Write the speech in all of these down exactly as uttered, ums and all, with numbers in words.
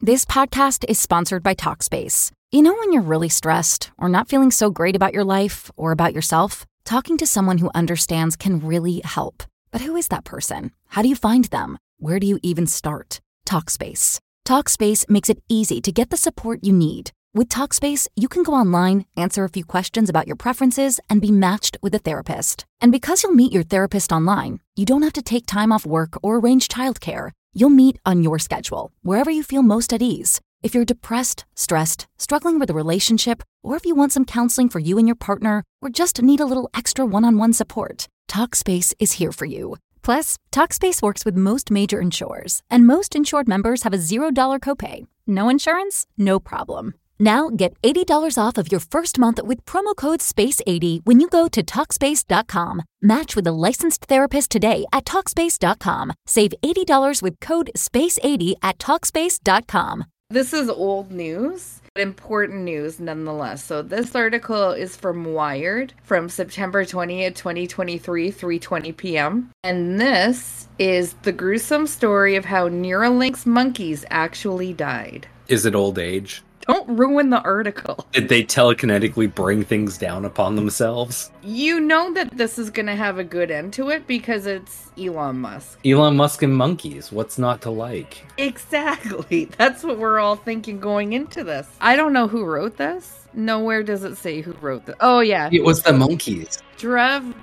This podcast is sponsored by Talkspace. You know when you're really stressed or not feeling so great about your life or about yourself? Talking to someone who understands can really help. But who is that person? How do you find them? Where do you even start? Talkspace. Talkspace makes it easy to get the support you need. With Talkspace, you can go online, answer a few questions about your preferences, and be matched with a therapist. And because you'll meet your therapist online, you don't have to take time off work or arrange childcare. You'll meet on your schedule, wherever you feel most at ease. If you're depressed, stressed, struggling with a relationship, or if you want some counseling for you and your partner, or just need a little extra one-on-one support, Talkspace is here for you. Plus, Talkspace works with most major insurers, and most insured members have a zero dollars copay. No insurance? No problem. Now get eighty dollars off of your first month with promo code space eighty when you go to Talkspace dot com. Match with a licensed therapist today at Talkspace dot com. Save eighty dollars with code space eighty at Talkspace dot com. This is old news, but important news nonetheless. So this article is from Wired from September twentieth, twenty twenty-three, three twenty p.m. And this is the gruesome story of how Neuralink's monkeys actually died. Is it old age? Don't ruin the article. Did they telekinetically bring things down upon themselves? You know that this is going to have a good end to it because it's Elon Musk. Elon Musk and monkeys. What's not to like? Exactly. That's what we're all thinking going into this. I don't know who wrote this. Nowhere does it say who wrote this. Oh, yeah. It was the monkeys. Drev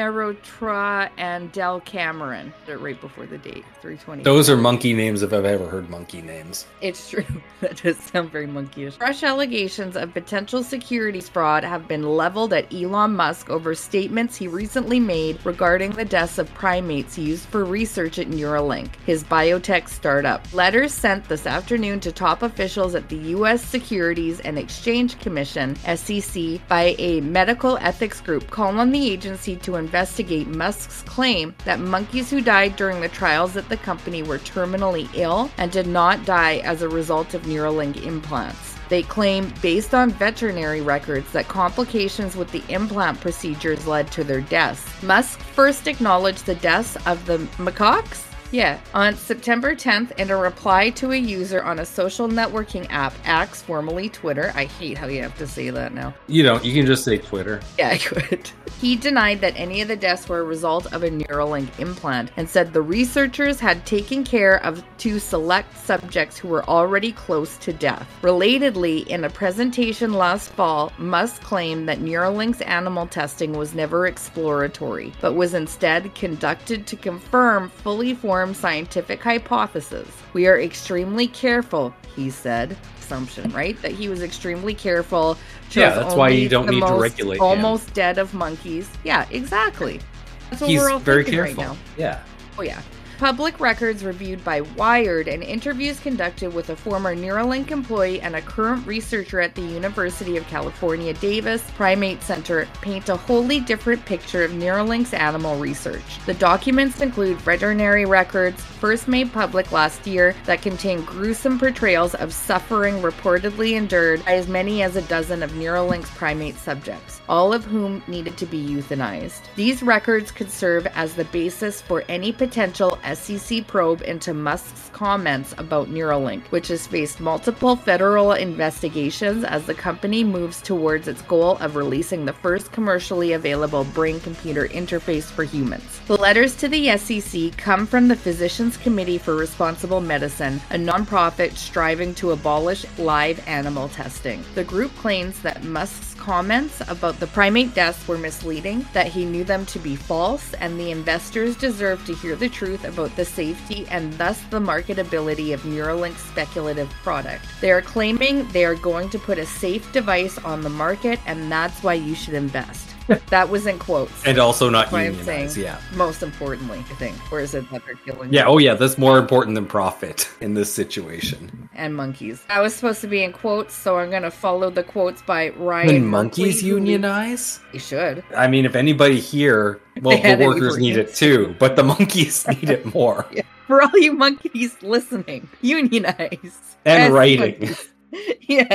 Merotra and Del Cameron. They're right before the date, three twenty. Those are monkey names if I've ever heard monkey names. It's true. That does sound very monkeyish. Fresh allegations of potential securities fraud have been leveled at Elon Musk over statements he recently made regarding the deaths of primates used for research at Neuralink, his biotech startup. Letters sent this afternoon to top officials at the U S Securities and Exchange Commission, S E C, by a medical ethics group call on the agency to investigate Musk's claim that monkeys who died during the trials at the company were terminally ill and did not die as a result of Neuralink implants. They claim, based on veterinary records, that complications with the implant procedures led to their deaths. Musk first acknowledged the deaths of the macaques? Yeah, on September tenth, in a reply to a user on a social networking app, X, formerly Twitter. I hate how you have to say that now. You don't. You can just say Twitter. Yeah, I could. He denied that any of the deaths were a result of a Neuralink implant and said the researchers had taken care of two select subjects who were already close to death. Relatedly, in a presentation last fall, Musk claimed that Neuralink's animal testing was never exploratory, but was instead conducted to confirm fully formed scientific hypothesis. We are extremely careful, he said. Assumption, right? That he was extremely careful. Yeah, that's why you don't need most to regulate him. Almost dead of monkeys. Yeah, exactly. That's what He's we're all very thinking careful. right now. Yeah. Oh yeah. Public records reviewed by Wired and interviews conducted with a former Neuralink employee and a current researcher at the University of California, Davis Primate Center paint a wholly different picture of Neuralink's animal research. The documents include veterinary records, first made public last year, that contain gruesome portrayals of suffering reportedly endured by as many as a dozen of Neuralink's primate subjects, all of whom needed to be euthanized. These records could serve as the basis for any potential S E C probe into Musk's comments about Neuralink, which has faced multiple federal investigations as the company moves towards its goal of releasing the first commercially available brain-computer interface for humans. The letters to the S E C come from the Physicians Committee for Responsible Medicine, a nonprofit striving to abolish live animal testing. The group claims that Musk's comments about the primate deaths were misleading, that he knew them to be false, and the investors deserve to hear the truth about the safety and thus the marketability of Neuralink's speculative product. They are claiming they are going to put a safe device on the market, and that's why you should invest. That was in quotes. And also not That's what I'm unionize, saying. yeah. Most importantly, I think. Or is it that they're killing Yeah, oh yeah, that's more important than profit in this situation. and monkeys? I was supposed to be in quotes, so I'm going to follow the quotes by Ryan When Merkley, monkeys who leads- unionize? They should. I mean, if anybody here, well, They had the any workers need brains. it too, but the monkeys need it more. Yeah. For all you monkeys listening, unionize. And Yes, writing. monkeys. Yeah.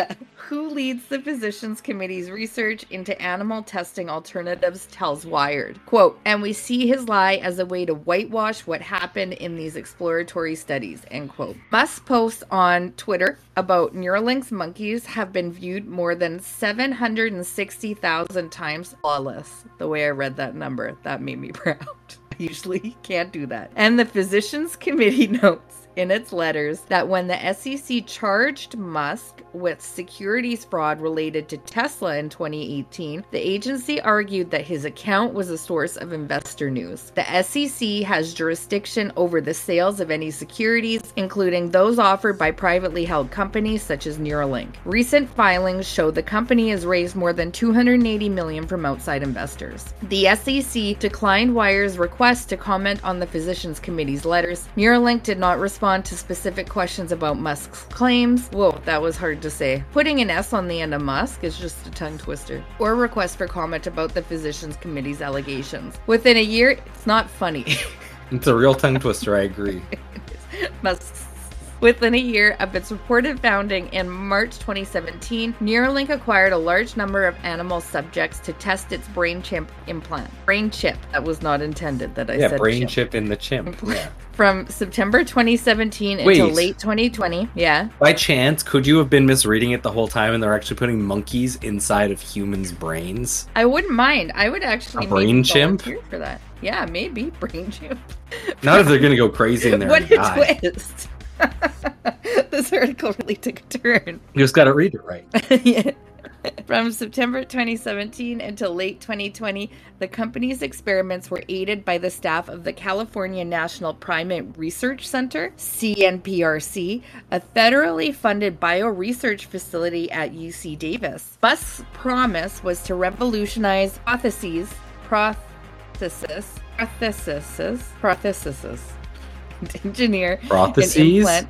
who leads the Physicians Committee's research into animal testing alternatives, tells Wired, quote, and we see his lie as a way to whitewash what happened in these exploratory studies, end quote. Musk's posts on Twitter about Neuralink's monkeys have been viewed more than seven hundred sixty thousand times. Flawless. The way I read that number, that made me proud. I usually can't do that. And the Physicians Committee notes in its letters that when the S E C charged Musk with securities fraud related to Tesla in twenty eighteen, the agency argued that his account was a source of investor news. The S E C has jurisdiction over the sales of any securities, including those offered by privately held companies such as Neuralink. Recent filings show the company has raised more than two hundred eighty million dollars from outside investors. The S E C declined Wired's request to comment on the Physicians Committee's letters. Neuralink did not respond to specific questions about Musk's claims. Whoa, that was hard to say. Putting an S on the end of Musk is just a tongue twister. Or request for comment about the Physicians Committee's allegations. Within a year, it's not funny. It's a real tongue twister, I agree. Musk's Within a year of its reported founding in March twenty seventeen, Neuralink acquired a large number of animal subjects to test its brain chip implant. Brain chip. That was not intended that I yeah, said Yeah, brain chip. chip in the chimp. Yeah. From September twenty seventeen Wait. until late twenty twenty. Yeah. By chance, could you have been misreading it the whole time and they're actually putting monkeys inside of humans' brains? I wouldn't mind. I would actually A brain maybe chimp? volunteer for that. Yeah, maybe. Brain chimp. Not if they're going to go crazy in there What and a die. twist. This article really took a turn. You just got to read it right. Yeah. From September twenty seventeen until late twenty twenty, the company's experiments were aided by the staff of the California National Primate Research Center, C N P R C, a federally funded bioresearch facility at U C Davis. Musk's promise was to revolutionize prostheses, prosthesis, prosthesis, prosthesis, engineer Prostheses? an implant,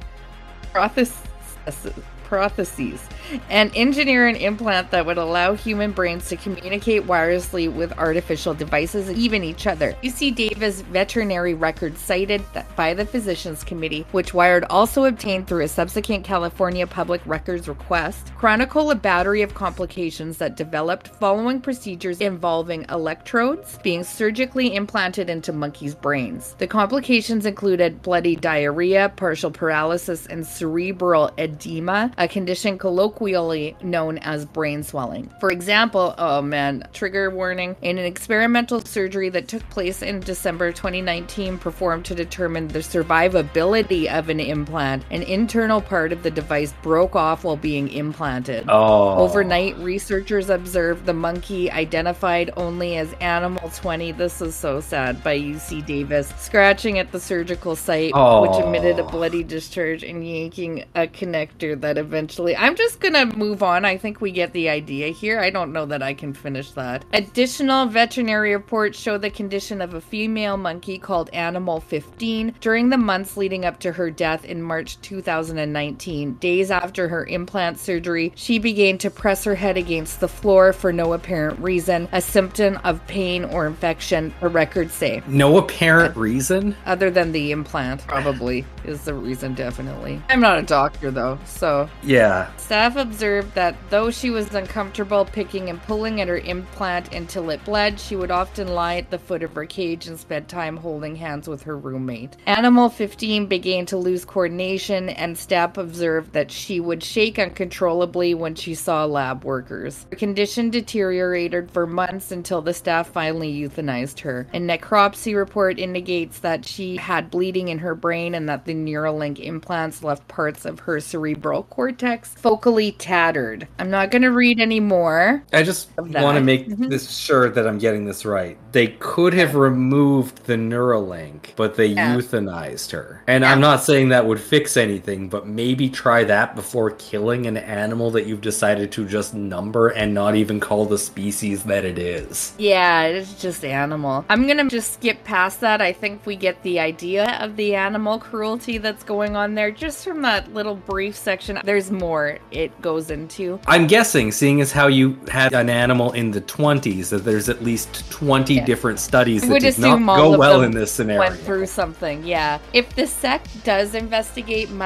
prosthesis, prostheses, and engineer an implant that would allow human brains to communicate wirelessly with artificial devices and even each other. U C Davis veterinary records cited that by the Physicians Committee, which Wired also obtained through a subsequent California Public Records request, chronicle a battery of complications that developed following procedures involving electrodes being surgically implanted into monkeys' brains. The complications included bloody diarrhea, partial paralysis, and cerebral edema, a condition colloquially known as brain swelling. For example, oh man, trigger warning, in an experimental surgery that took place in December twenty nineteen performed to determine the survivability of an implant, an internal part of the device broke off while being implanted. Oh. Overnight, researchers observed the monkey, identified only as Animal twenty, this is so sad, by U C Davis, scratching at the surgical site, Oh. which emitted a bloody discharge and yanking a connector that eventually... I'm just gonna move on. I think we get the idea here. I don't know that I can finish that. Additional veterinary reports show the condition of a female monkey called Animal fifteen during the months leading up to her death in March two thousand nineteen. Days after her implant surgery, she began to press her head against the floor for no apparent reason, a symptom of pain or infection, the records say. No apparent reason? Other than the implant, probably, is the reason, definitely. I'm not a doctor, though, so... Yeah. Staff observed that though she was uncomfortable picking and pulling at her implant until it bled, she would often lie at the foot of her cage and spend time holding hands with her roommate. Animal fifteen began to lose coordination, and staff observed that she would shake uncontrollably when she saw lab workers. Her condition deteriorated for months until the staff finally euthanized her. A necropsy report indicates that she had bleeding in her brain and that the Neuralink implants left parts of her cerebral cortex focally tattered. I'm not going to read any more. I just Of that. want to make Mhm. this sure that I'm getting this right. They could have removed the Neuralink, but they Yeah. euthanized her. And Yeah. I'm not saying that would fix anything, but maybe try that before killing an animal that you've decided to just number and not even call the species that it is. Yeah, it's just animal. I'm going to just skip past that. I think we get the idea of the animal cruelty that's going on there just from that little brief section. There's more it goes into. I'm guessing, seeing as how you had an animal in the twenties, that there's at least twenty Yeah. different studies I that would did not assume all go of well them in this scenario. went through something, yeah. If the S E C does investigate Musk's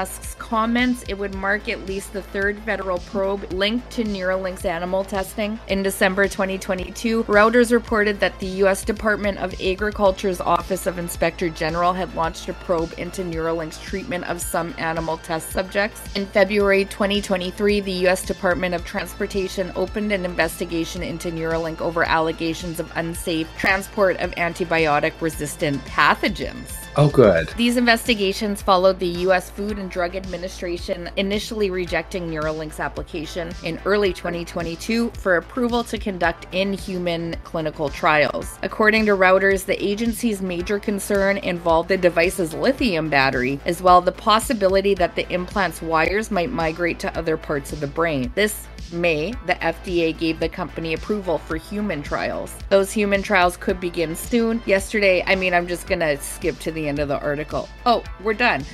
comments, it would mark at least the third federal probe linked to Neuralink's animal testing. In December twenty twenty-two, Reuters reported that the U S Department of Agriculture's Office of Inspector General had launched a probe into Neuralink's treatment of some animal test subjects. In February twenty twenty-three, the U S Department of Transportation opened an investigation into Neuralink over allegations of unsafe transport of antibiotic-resistant pathogens. Oh, good. These investigations followed the U S Food and Drug Administration initially rejecting Neuralink's application in early twenty twenty-two for approval to conduct in-human clinical trials. According to Reuters, the agency's major concern involved the device's lithium battery, as well as the possibility that the implant's wires might migrate to other parts of the brain. This May, the F D A gave the company approval for human trials. Those human trials could begin soon. Yesterday, I mean, I'm just gonna skip to the end of the article. Oh, we're done.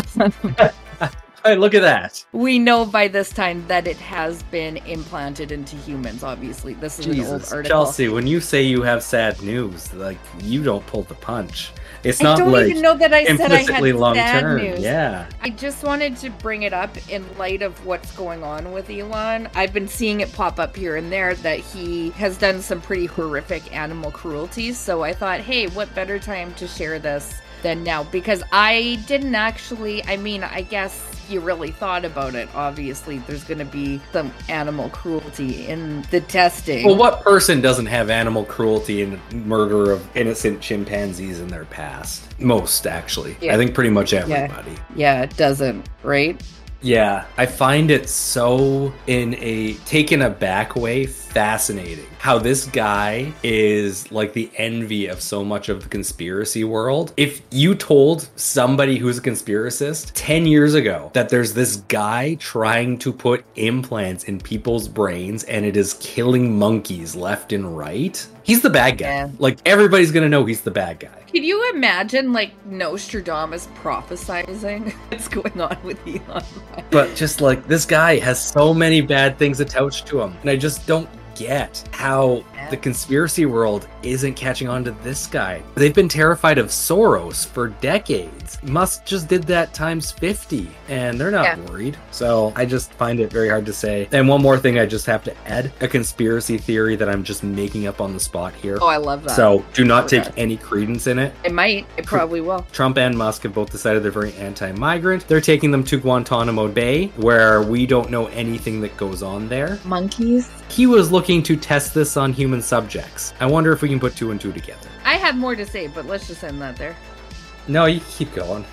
Hey, look at that. We know by this time that it has been implanted into humans, obviously. This is Jesus, an old article. Chelsea, when you say you have sad news, like, you don't pull the punch. It's I not don't like even know that I said I had implicitly long sad term. news. Yeah. I just wanted to bring it up in light of what's going on with Elon. I've been seeing it pop up here and there that he has done some pretty horrific animal cruelties. So I thought, hey, what better time to share this than now? Because I didn't actually, I mean, I guess you really thought about it. Obviously, there's going to be some animal cruelty in the testing. Well, what person doesn't have animal cruelty and murder of innocent chimpanzees in their past? Most, actually. Yeah. I think pretty much everybody. Yeah, yeah, it doesn't, right? Yeah, I find it so, in a taken aback way, fascinating how this guy is like the envy of so much of the conspiracy world. If you told somebody who's a conspiracist ten years ago that there's this guy trying to put implants in people's brains and it is killing monkeys left and right, he's the bad guy. Yeah. Like, everybody's gonna know he's the bad guy. Can you imagine, like, Nostradamus prophesizing what's going on with Elon? But just like, this guy has so many bad things attached to him, and I just don't get how the conspiracy world isn't catching on to this guy. They've been terrified of Soros for decades. Musk just did that times fifty, and they're not yeah. worried. So I just find it very hard to say. And one more thing I just have to add, a conspiracy theory that I'm just making up on the spot here. Oh, I love that. So do not okay. take any credence in it. It might. It probably will. Trump and Musk have both decided they're very anti-migrant. They're taking them to Guantanamo Bay, where we don't know anything that goes on there. Monkeys? He was looking to test this on human subjects. I wonder if we can put two and two together. I have more to say, but let's just end that there. No, you keep going.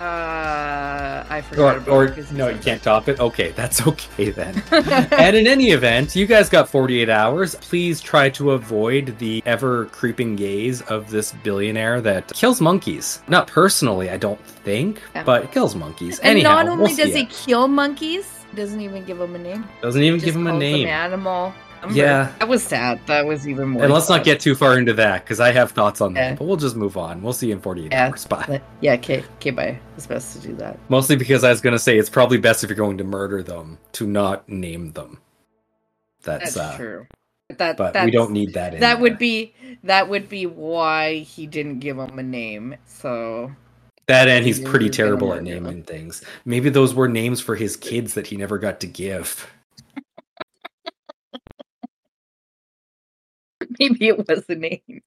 Uh, I forgot or, about or, it. No, you can't top it? Okay, that's okay then. And in any event, you guys got forty-eight hours. Please try to avoid the ever-creeping gaze of this billionaire that kills monkeys. Not personally, I don't think, yeah. but it kills monkeys. And Anyhow, not only we'll does he it. kill monkeys, doesn't even give them a name. Doesn't even Just give him a calls name. them animal. Yeah. That was sad. That was even more And let's sad. not get too far into that, because I have thoughts on yeah. that. But we'll just move on. We'll see you in forty-eight yeah. hours. Bye. Yeah, okay. Okay, bye. It's best to do that. Mostly because I was going to say it's probably best if you're going to murder them to not name them. That's, That's uh, true. That, but that's, we don't need that in That there. would be that would be why he didn't give him a name. So that and he's pretty You're terrible gonna at murder naming them. things. Maybe those were names for his kids that he never got to give. Maybe it was a name.